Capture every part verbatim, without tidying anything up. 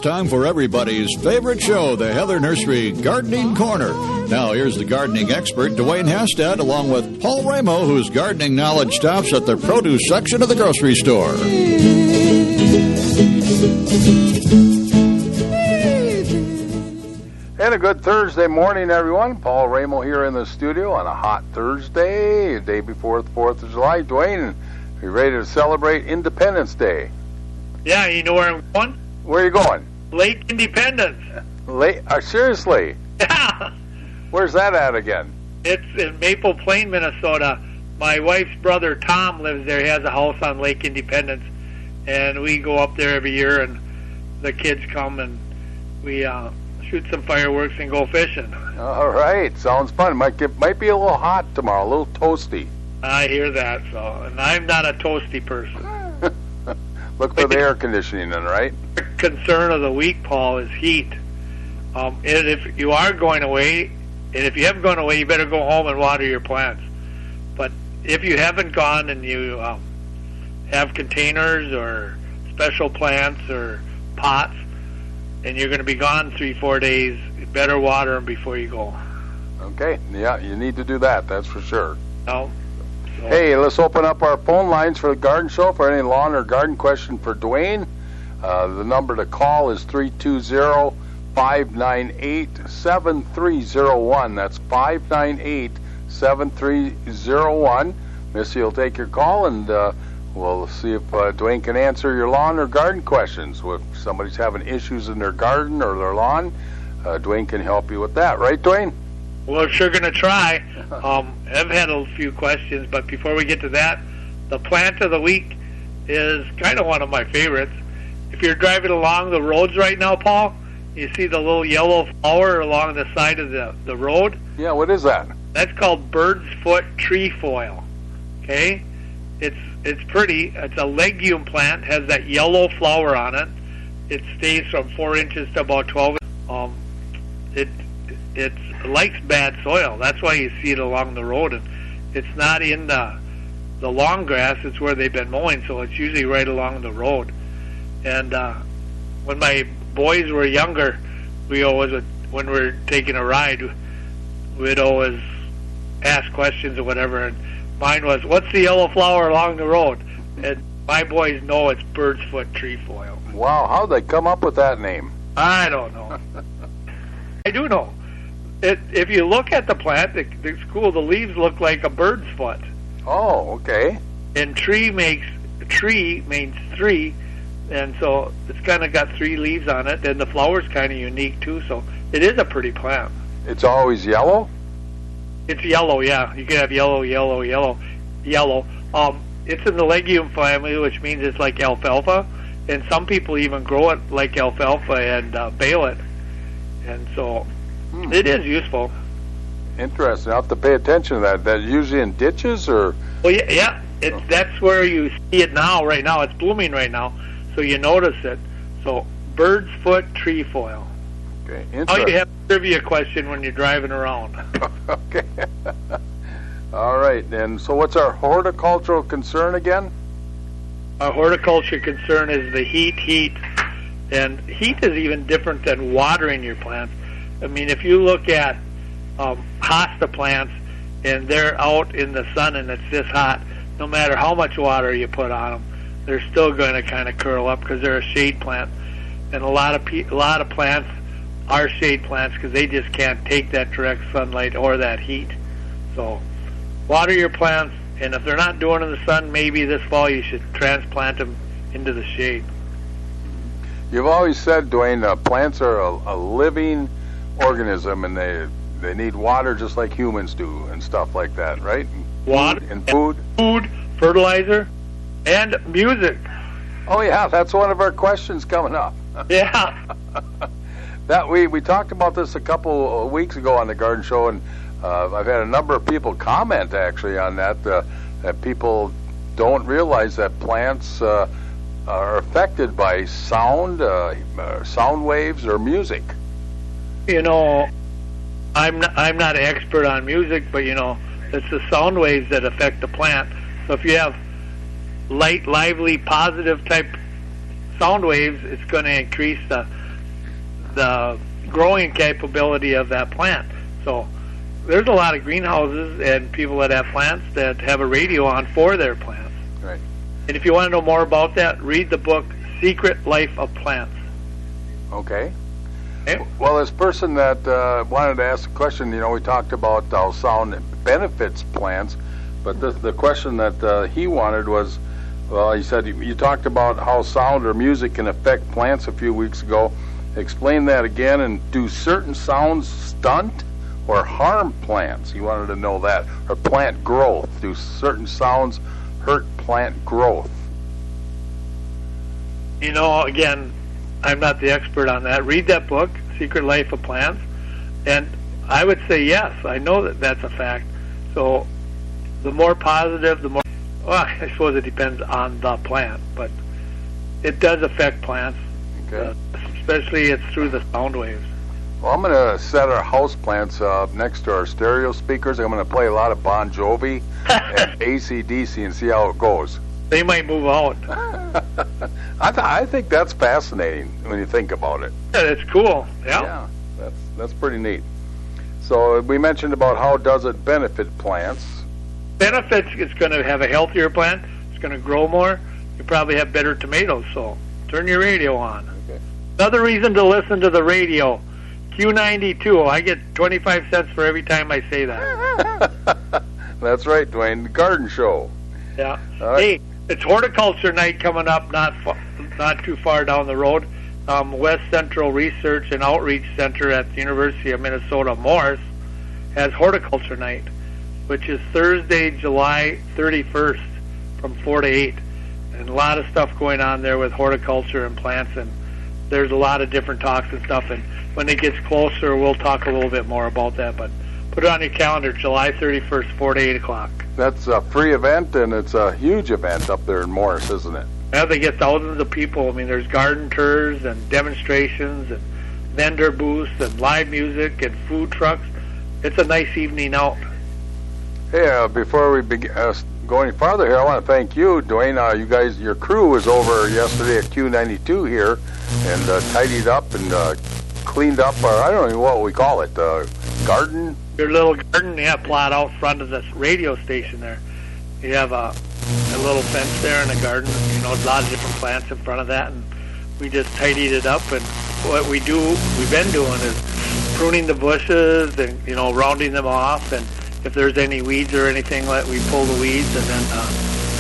time for everybody's favorite show, the Heather Nursery Gardening Corner. Now, here's the gardening expert, Dwayne Hastad, along with Paul Ramo, whose gardening knowledge stops at the produce section of the grocery store. And a good Thursday morning, everyone. Paul Ramo here in the studio on a hot Thursday, the day before the fourth of July. Dwayne, are you ready to celebrate Independence Day? Yeah, you know where I'm going? Where are you going? Lake Independence. Lake? Uh, seriously? Yeah. Where's that at again? It's in Maple Plain, Minnesota. My wife's brother, Tom, lives there. He has a house on Lake Independence. And we go up there every year, and the kids come, and we uh, shoot some fireworks and go fishing. All right. Sounds fun. Might get, might be a little hot tomorrow, a little toasty. I hear that, so. And I'm not a toasty person. Look for the air conditioning then, right? The concern of the week, Paul, is heat. Um, and if you are going away, and if you haven't gone away, you better go home and water your plants. But if you haven't gone and you um, have containers or special plants or pots, and you're going to be gone three, four days, you better water them before you go. Okay. Yeah, you need to do that, that's for sure. No. Hey, let's open up our phone lines for the garden show for any lawn or garden question for Dwayne. Uh, the number to call is three two zero, five nine eight, seven three zero one. That's five nine eight, seven three zero one. Missy will take your call, and uh, we'll see if uh, Dwayne can answer your lawn or garden questions. If somebody's having issues in their garden or their lawn, uh, Dwayne can help you with that. Right, Dwayne? Well, we're sure going to try. Um, I've had a few questions, but before we get to that, the plant of the week is kind of one of my favorites. If you're driving along the roads right now, Paul, you see the little yellow flower along the side of the, the road? Yeah, what is that? That's called bird's foot trefoil. Okay? It's it's pretty. It's a legume plant, has that yellow flower on it. It stays from four inches to about twelve. Um, it It likes bad soil. That's why you see it along the road. And it's not in the the long grass. It's where they've been mowing, so it's usually right along the road. And uh, when my boys were younger, we always would, when we were taking a ride, we'd always ask questions or whatever. And mine was, "What's the yellow flower along the road?" And my boys know it's bird's foot trefoil. Wow, how'd they come up with that name? I don't know. I do know. It, if you look at the plant, it, it's cool. The leaves look like a bird's foot. Oh, okay. And tree makes tree means three, and so it's kind of got three leaves on it. And the flower's kind of unique too. So it is a pretty plant. It's always yellow? It's yellow, yeah. You can have yellow, yellow, yellow, yellow. Um, it's in the legume family, which means it's like alfalfa. And some people even grow it like alfalfa and uh, bale it. And so. Hmm. It is useful. Interesting. I'll have to pay attention to that. That usually in ditches or? Well, yeah, yeah. It's, oh. That's where you see it now, right now. It's blooming right now, so you notice it. So, bird's foot trefoil. Okay, interesting. Now you have a trivia question when you're driving around. Okay. All right. And so what's our horticultural concern again? Our horticulture concern is the heat, heat. And heat is even different than watering your plants. I mean, if you look at um, hosta plants and they're out in the sun and it's this hot, no matter how much water you put on them, they're still going to kind of curl up because they're a shade plant. And a lot of pe- a lot of plants are shade plants because they just can't take that direct sunlight or that heat. So water your plants, and if they're not doing it in the sun, maybe this fall you should transplant them into the shade. You've always said, Dwayne, uh, plants are a, a living organism, and they they need water just like humans do and stuff like that, right? Water and food, food, fertilizer, and music. Oh yeah, that's one of our questions coming up. Yeah. That we we talked about this a couple of weeks ago on the Garden Show, and uh, I've had a number of people comment actually on that. Uh, that people don't realize that plants uh, are affected by sound, uh, uh, sound waves, or music. You know, I'm not, I'm not an expert on music, but you know, it's the sound waves that affect the plant. So if you have light, lively, positive type sound waves, it's going to increase the the growing capability of that plant. So there's a lot of greenhouses and people that have plants that have a radio on for their plants. Right. And if you want to know more about that, read the book Secret Life of Plants. Okay. Okay. Well, this person that uh, wanted to ask a question, you know, we talked about how sound benefits plants, but the, the question that uh, he wanted was, well, he said, you, you talked about how sound or music can affect plants a few weeks ago. Explain that again, and do certain sounds stunt or harm plants? He wanted to know that. Or plant growth. Do certain sounds hurt plant growth? You know, again, I'm not the expert on that. Read that book, Secret Life of Plants, and I would say yes. I know that that's a fact. So the more positive, the more, well, I suppose it depends on the plant, but it does affect plants, Okay. uh, especially it's through the sound waves. Well, I'm going to set our house plants uh, next to our stereo speakers. I'm going to play a lot of Bon Jovi and A C D C and see how it goes. They might move out. I, th- I think that's fascinating when you think about it. Yeah, it's cool. Yeah. Yeah, that's that's pretty neat. So we mentioned about how does it benefit plants. Benefits, it's going to have a healthier plant. It's going to grow more. You probably have better tomatoes, so turn your radio on. Okay. Another reason to listen to the radio, Q ninety-two. I get twenty-five cents for every time I say that. That's right, Dwayne. The Garden Show. Yeah. All right. Hey, it's horticulture night coming up not fa- not too far down the road. Um, West Central Research and Outreach Center at the University of Minnesota Morris has horticulture night, which is Thursday, July thirty-first from four to eight. And a lot of stuff going on there with horticulture and plants, and there's a lot of different talks and stuff. And when it gets closer, we'll talk a little bit more about that. But put it on your calendar, July thirty-first, four to eight o'clock. That's a free event, and it's a huge event up there in Morris, isn't it? Yeah, they get thousands of people. I mean, there's garden tours and demonstrations and vendor booths and live music and food trucks. It's a nice evening out. Hey, uh, before we begin, uh, go any farther here, I want to thank you, Dwayne. Uh, you guys, your crew was over yesterday at Q ninety-two here and uh, tidied up and uh, cleaned up, or I don't know what we call it, uh, garden? Your little garden, yeah, plot out front of this radio station there. You have a, a little fence there in the garden, you know, a lot of different plants in front of that, and we just tidied it up. And what we do, we've been doing is pruning the bushes and, you know, rounding them off, and if there's any weeds or anything, like we pull the weeds and then uh,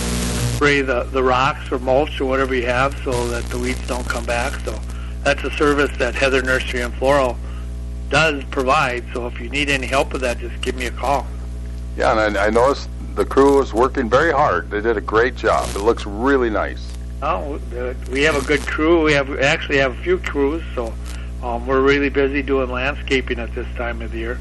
spray the, the rocks or mulch or whatever you have so that the weeds don't come back. So that's a service that Heather Nursery and Floral does provide. So if you need any help with that, just give me a call. Yeah, and I, I noticed the crew was working very hard. They did a great job. It looks really nice. Oh, uh, we have a good crew. We have we actually have a few crews, so um, we're really busy doing landscaping at this time of the year.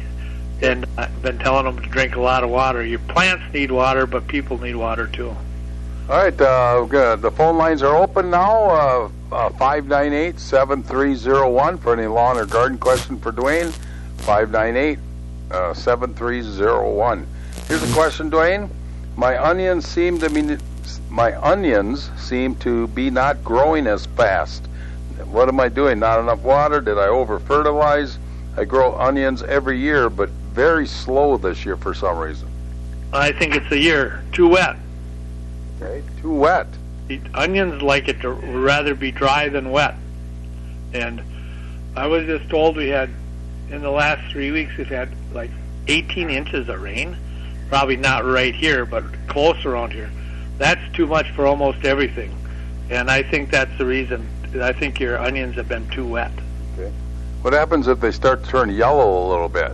And I've been telling them to drink a lot of water. Your plants need water, but people need water too. All right, uh, we're gonna, the phone lines are open now, uh, uh, five nine eight, seven three zero one for any lawn or garden question for Dwayne, five nine eight, seven three zero one. Here's a question, Dwayne. My onions seem to be, my onions seem to be not growing as fast. What am I doing? Not enough water? Did I over-fertilize? I grow onions every year, but very slow this year for some reason. I think it's a year too wet. Okay, too wet. The onions like it to rather be dry than wet. And I was just told we had, in the last three weeks, we've had like eighteen inches of rain. Probably not right here, but close around here. That's too much for almost everything. And I think that's the reason. I think your onions have been too wet. Okay. What happens if they start to turn yellow a little bit?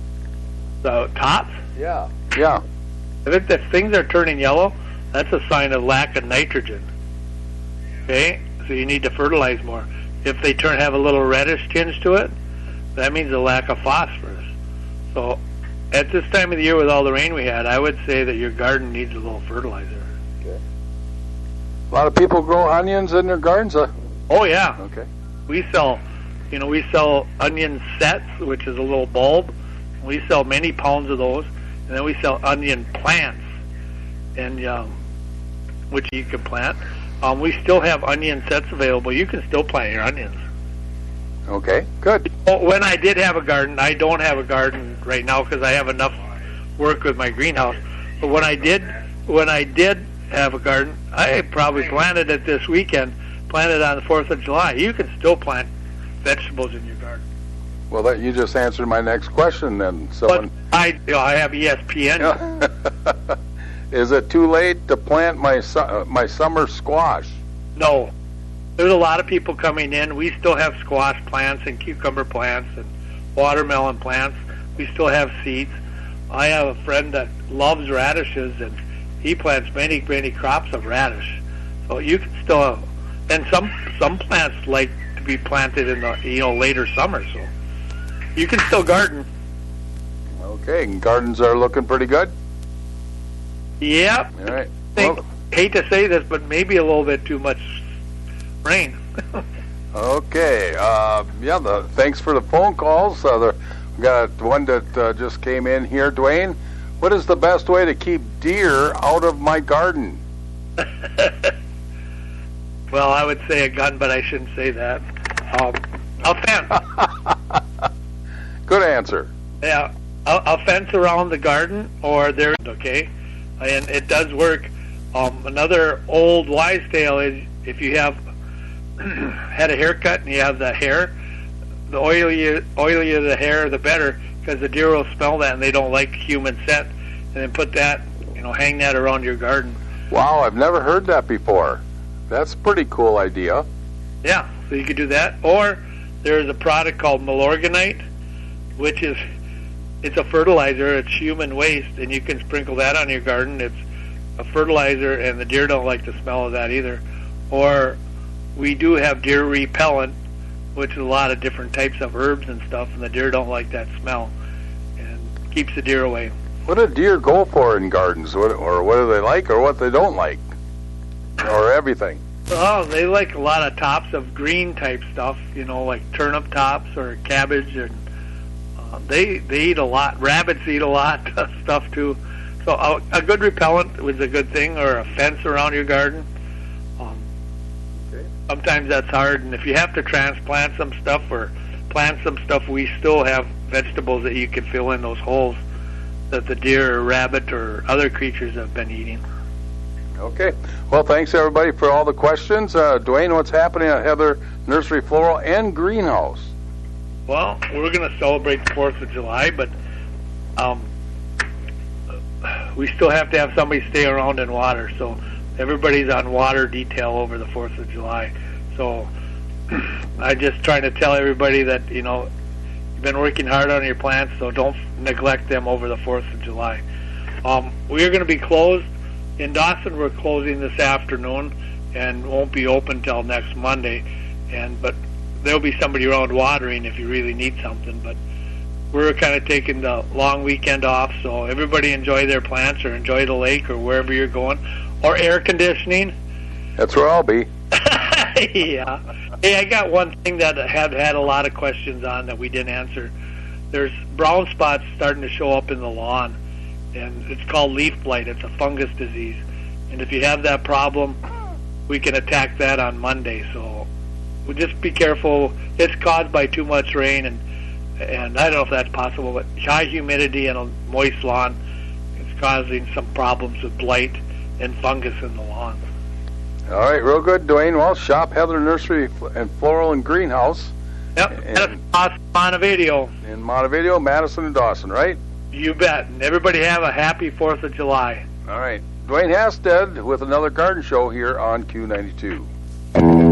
The tops? Yeah. Yeah. If, it, if things are turning yellow, that's a sign of lack of nitrogen. Okay? So you need to fertilize more. If they turn have a little reddish tinge to it, that means a lack of phosphorus. So at this time of the year with all the rain we had, I would say that your garden needs a little fertilizer. Okay. A lot of people grow onions in their gardens, huh? Oh, yeah. Okay. We sell, you know, we sell onion sets, which is a little bulb. We sell many pounds of those. And then we sell onion plants, and um, which you can plant. Um, we still have onion sets available. You can still plant your onions. Okay, good. When I did have a garden, I don't have a garden right now because I have enough work with my greenhouse. But when I did, when I did have a garden, I probably planted it this weekend. Planted on the Fourth of July. You can still plant vegetables in your garden. Well, that you just answered my next question. Then, someone. But I, you know, I have E S P N. Is it too late to plant my su- uh, my summer squash? No. There's a lot of people coming in. We still have squash plants and cucumber plants and watermelon plants. We still have seeds. I have a friend that loves radishes, and he plants many, many crops of radish. So you can still, and some some plants like to be planted in the you know later summer. So you can still garden. Okay, and gardens are looking pretty good. Yep. All right. I think, Well, hate to say this, but maybe a little bit too much rain. okay. Uh, yeah. The, thanks for the phone calls. Uh, the, we got one that uh, just came in here. Dwayne, what is the best way to keep deer out of my garden? Well, I would say a gun, but I shouldn't say that. Um, a fence. Good answer. Yeah, a, a fence around the garden, or there. Okay, and it does work. Um, another old wives' tale is if you have had a haircut and you have the hair, the oilier, oilier the hair, the better, because the deer will smell that and they don't like human scent. And then put that, you know, hang that around your garden. Wow, I've never heard that before. That's a pretty cool idea. Yeah, so you could do that. Or there's a product called Milorganite, which is it's a fertilizer. It's human waste, and you can sprinkle that on your garden. It's a fertilizer, and the deer don't like the smell of that either. Or we do have deer repellent, which is a lot of different types of herbs and stuff, and the deer don't like that smell, and keeps the deer away. What do deer go for in gardens? What, or what do they like, or what they don't like? Or everything? Oh, they like a lot of tops of green type stuff, you know, like turnip tops or cabbage, and uh, they they eat a lot. Rabbits eat a lot of stuff too. So a, a good repellent was a good thing, or a fence around your garden. Um, Okay. sometimes that's hard, and if you have to transplant some stuff or plant some stuff, we still have vegetables that you can fill in those holes that the deer or rabbit or other creatures have been eating. Okay. Well, thanks everybody for all the questions. Uh, Dwayne, what's happening at Heather Nursery Floral and Greenhouse? Well, we're going to celebrate the fourth of July, but um, we still have to have somebody stay around and water. So everybody's on water detail over the fourth of July. So I'm just trying to tell everybody that, you know, you've been working hard on your plants, so don't neglect them over the fourth of July. Um, we're going to be closed. In Dawson, we're closing this afternoon and won't be open till next Monday. And but there'll be somebody around watering if you really need something. But we're kind of taking the long weekend off, so everybody enjoy their plants or enjoy the lake or wherever you're going, or air conditioning. That's where I'll be. Yeah. Hey, I got one thing that I have had a lot of questions on that we didn't answer. There's brown spots starting to show up in the lawn, and it's called leaf blight. It's a fungus disease. And if you have that problem, we can attack that on Monday. So we'll just be careful. It's caused by too much rain, and and I don't know if that's possible, but high humidity and a moist lawn is causing some problems with blight and fungus in the lawn. All right, real good, Dwayne. Well, shop Heather Nursery and Floral and Greenhouse. Yep, And- that's awesome on a video. In Montevideo, Madison, and Dawson, right? You bet. And everybody have a happy fourth of July. All right. Dwayne Hasted with another garden show here on Q ninety-two.